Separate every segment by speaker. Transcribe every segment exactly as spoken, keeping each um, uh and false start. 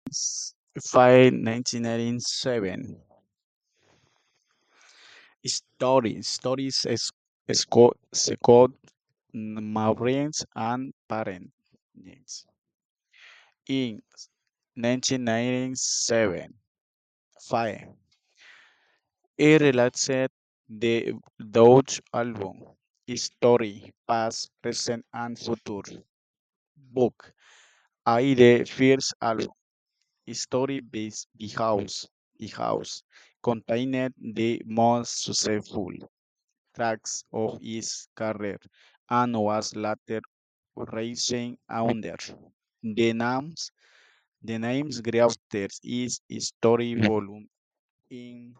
Speaker 1: five, nineteen ninety-seven. Stories. Stories is Scott, Scott Maureen's and parent names. In nineteen ninety-seven, five. It relates the Dodge album, Story, Past, Present, and Future. Book. I the first album, Story based the house, the house, contained the most successful tracks of his career and was later racing under the names the names Grafters is Story Volume in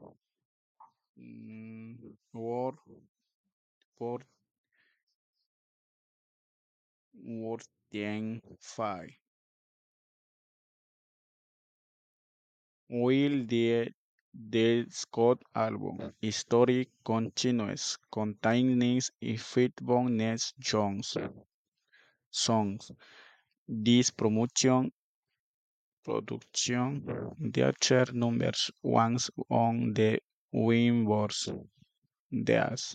Speaker 1: mm, Word for Word five. Will the the Scott album Story continues containing Fitbone Jones songs. This promotion production featured numbers ones on the Winboards. Thus,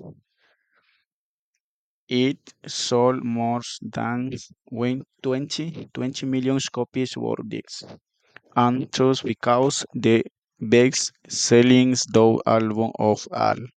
Speaker 1: it sold more than win- twenty, twenty million copies worldwide, and thus because the best selling debut album of all.